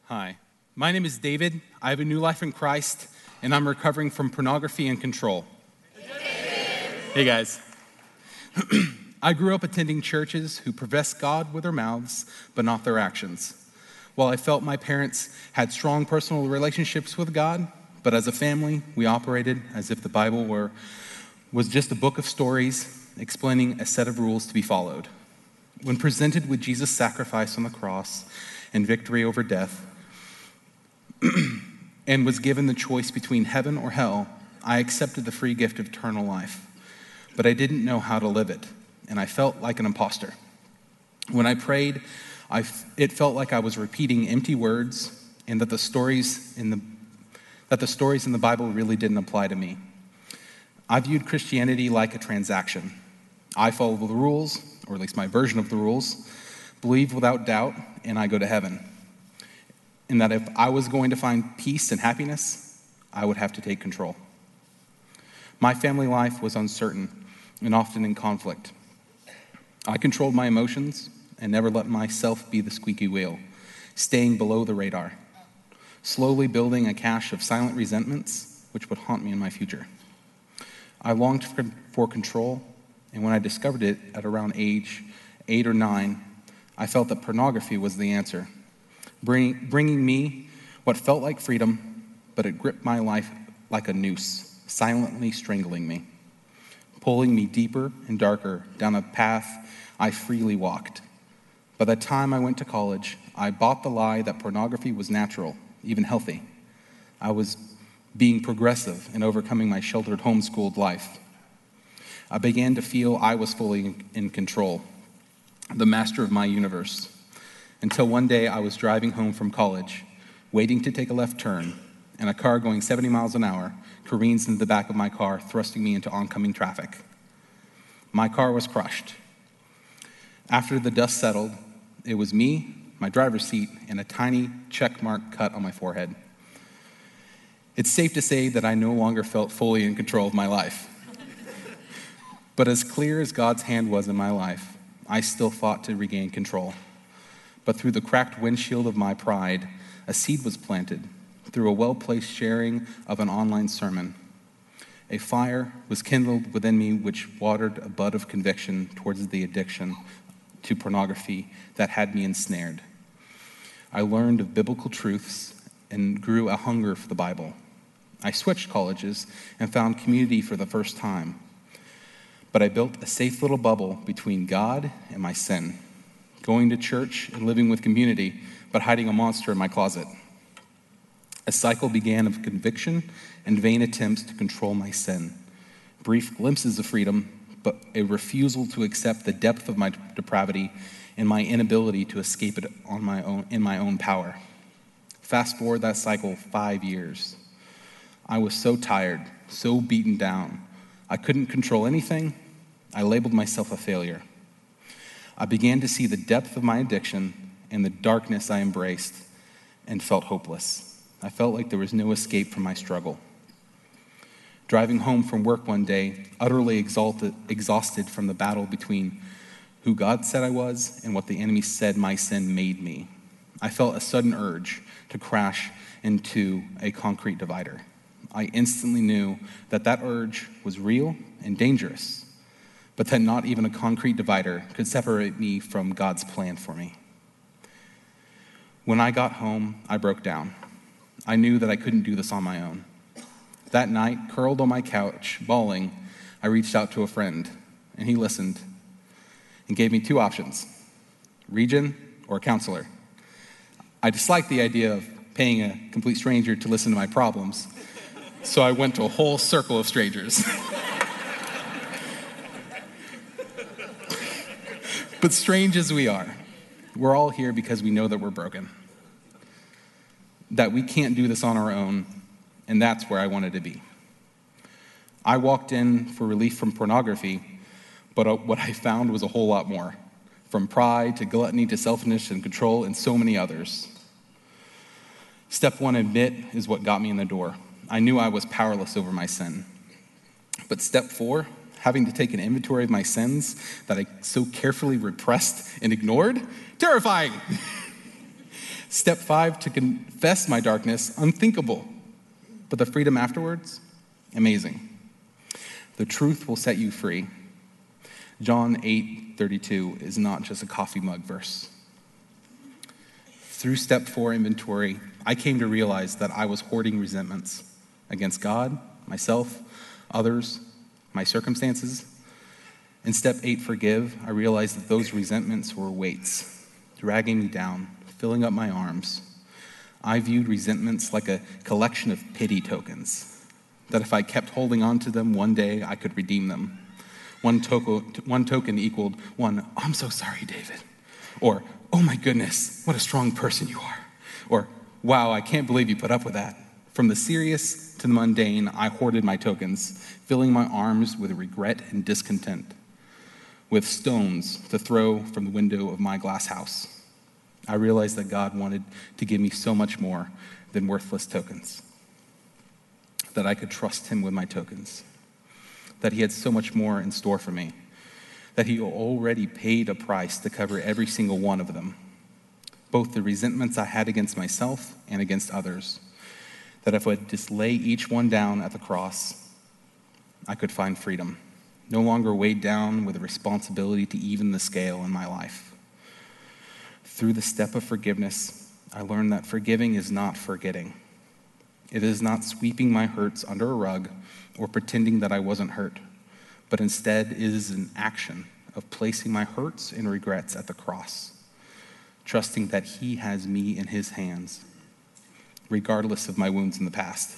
Hi, my name is David. I have a new life in Christ, and I'm recovering from pornography and control. Hey guys. I grew up attending churches who profess God with their mouths, but not their actions. While I felt my parents had strong personal relationships with God, but as a family, we operated as if the Bible was just a book of stories explaining a set of rules to be followed. When presented with Jesus' sacrifice on the cross and victory over death, and was given the choice between heaven or hell, I accepted the free gift of eternal life. But I didn't know how to live it, and I felt like an imposter. When I prayed, it felt like I was repeating empty words, and that the stories in the Bible really didn't apply to me. I viewed Christianity like a transaction. I follow the rules, or at least my version of the rules, believe without doubt, and I go to heaven. And that if I was going to find peace and happiness, I would have to take control. My family life was uncertain and often in conflict. I controlled my emotions and never let myself be the squeaky wheel, staying below the radar, slowly building a cache of silent resentments which would haunt me in my future. I longed for control, and when I discovered it at around age 8 or 9, I felt that pornography was the answer, bringing me what felt like freedom, but it gripped my life like a noose, silently strangling me, pulling me deeper and darker down a path I freely walked. By the time I went to college, I bought the lie that pornography was natural, even healthy. I was being progressive and overcoming my sheltered homeschooled life. I began to feel I was fully in control, the master of my universe. Until one day I was driving home from college, waiting to take a left turn, and a car going 70 miles an hour careens into the back of my car, thrusting me into oncoming traffic. My car was crushed. After the dust settled, it was me, my driver's seat, and a tiny check mark cut on my forehead. It's safe to say that I no longer felt fully in control of my life. But as clear as God's hand was in my life, I still fought to regain control. But through the cracked windshield of my pride, a seed was planted. Through a well-placed sharing of an online sermon, a fire was kindled within me which watered a bud of conviction towards the addiction to pornography that had me ensnared. I learned of biblical truths and grew a hunger for the Bible. I switched colleges and found community for the first time. But I built a safe little bubble between God and my sin, going to church and living with community, but hiding a monster in my closet. A cycle began of conviction and vain attempts to control my sin. Brief glimpses of freedom, but a refusal to accept the depth of my depravity and my inability to escape it in my own power. Fast forward that cycle 5 years. I was so tired, so beaten down. I couldn't control anything. I labeled myself a failure. I began to see the depth of my addiction and the darkness I embraced and felt hopeless. I felt like there was no escape from my struggle. Driving home from work one day, utterly exhausted from the battle between who God said I was and what the enemy said my sin made me, I felt a sudden urge to crash into a concrete divider. I instantly knew that urge was real and dangerous, but that not even a concrete divider could separate me from God's plan for me. When I got home, I broke down. I knew that I couldn't do this on my own. That night, curled on my couch, bawling, I reached out to a friend, and he listened and gave me 2 options: region or counselor. I disliked the idea of paying a complete stranger to listen to my problems, so I went to a whole circle of strangers. But strange as we are, we're all here because we know that we're broken, that we can't do this on our own, and that's where I wanted to be. I walked in for relief from pornography, but what I found was a whole lot more, from pride to gluttony to selfishness and control and so many others. Step 1, admit, is what got me in the door. I knew I was powerless over my sin. But step 4, having to take an inventory of my sins that I so carefully repressed and ignored, terrifying. Step 5, to confess my darkness, unthinkable. But the freedom afterwards, amazing. The truth will set you free. John 8:32 is not just a coffee mug verse. Through step 4 inventory, I came to realize that I was hoarding resentments against God, myself, others, my circumstances. In step 8, forgive, I realized that those resentments were weights, dragging me down, filling up my arms. I viewed resentments like a collection of pity tokens, that if I kept holding on to them, one day I could redeem them. One token equaled one, "I'm so sorry, David," or, "Oh my goodness, what a strong person you are," or, "Wow, I can't believe you put up with that." From the serious to the mundane, I hoarded my tokens, filling my arms with regret and discontent, with stones to throw from the window of my glass house. I realized that God wanted to give me so much more than worthless tokens, that I could trust him with my tokens, that he had so much more in store for me, that he already paid a price to cover every single one of them, both the resentments I had against myself and against others, that if I would just lay each one down at the cross, I could find freedom, no longer weighed down with a responsibility to even the scale in my life. Through the step of forgiveness, I learned that forgiving is not forgetting. It is not sweeping my hurts under a rug or pretending that I wasn't hurt, but instead it is an action of placing my hurts and regrets at the cross, trusting that he has me in his hands, regardless of my wounds in the past.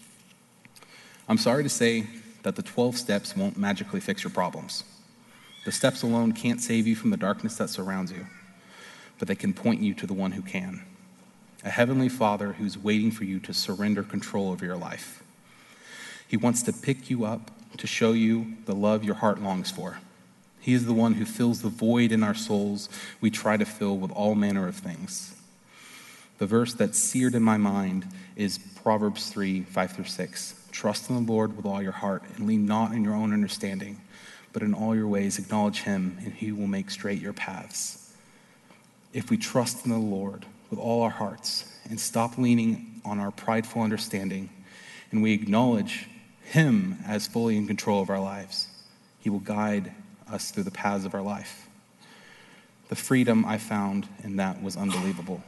I'm sorry to say that the 12 steps won't magically fix your problems. The steps alone can't save you from the darkness that surrounds you, but they can point you to the one who can. A heavenly Father who's waiting for you to surrender control over your life. He wants to pick you up to show you the love your heart longs for. He is the one who fills the void in our souls we try to fill with all manner of things. The verse that's seared in my mind is Proverbs 3:5-6. Trust in the Lord with all your heart and lean not in your own understanding, but in all your ways acknowledge him and he will make straight your paths. If we trust in the Lord with all our hearts and stop leaning on our prideful understanding, and we acknowledge him as fully in control of our lives, he will guide us through the paths of our life. The freedom I found in that was unbelievable.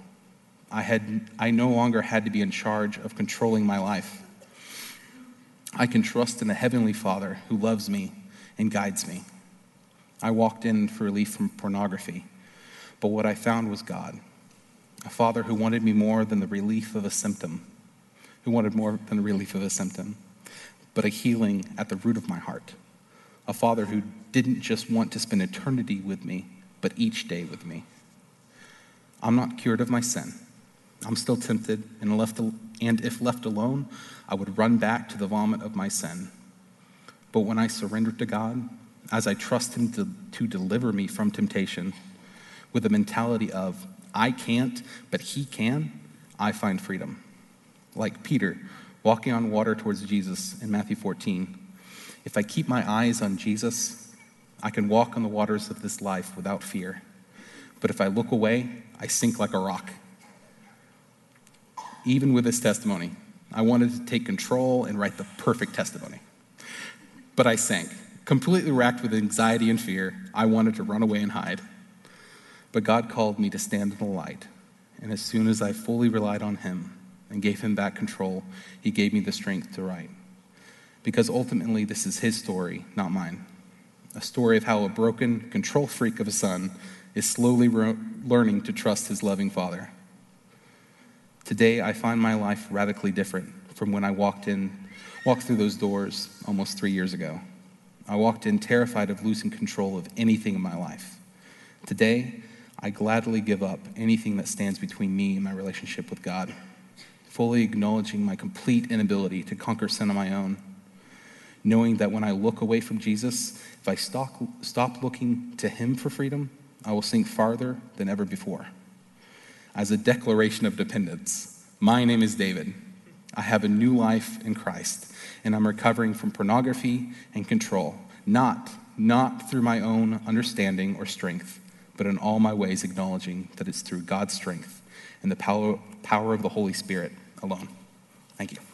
I no longer had to be in charge of controlling my life. I can trust in the Heavenly Father who loves me and guides me. I walked in for relief from pornography, but what I found was God, a Father who wanted me more than the relief of a symptom, but a healing at the root of my heart. A Father who didn't just want to spend eternity with me, but each day with me. I'm not cured of my sin. I'm still tempted, and if left alone, I would run back to the vomit of my sin. But when I surrender to God, as I trust him to deliver me from temptation, with the mentality of, I can't, but he can, I find freedom. Like Peter, walking on water towards Jesus in Matthew 14. If I keep my eyes on Jesus, I can walk on the waters of this life without fear. But if I look away, I sink like a rock. Even with this testimony, I wanted to take control and write the perfect testimony. But I sank, completely racked with anxiety and fear. I wanted to run away and hide. But God called me to stand in the light. And as soon as I fully relied on him and gave him back control, he gave me the strength to write. Because ultimately, this is his story, not mine. A story of how a broken, control freak of a son is slowly learning to trust his loving Father. Today, I find my life radically different from when I walked through those doors almost 3 years ago. I walked in terrified of losing control of anything in my life. Today, I gladly give up anything that stands between me and my relationship with God, fully acknowledging my complete inability to conquer sin on my own, knowing that when I look away from Jesus, if I stop looking to him for freedom, I will sink farther than ever before. As a declaration of dependence, my name is David. I have a new life in Christ, and I'm recovering from pornography and control, not through my own understanding or strength, but in all my ways acknowledging that it's through God's strength and the power of the Holy Spirit alone. Thank you.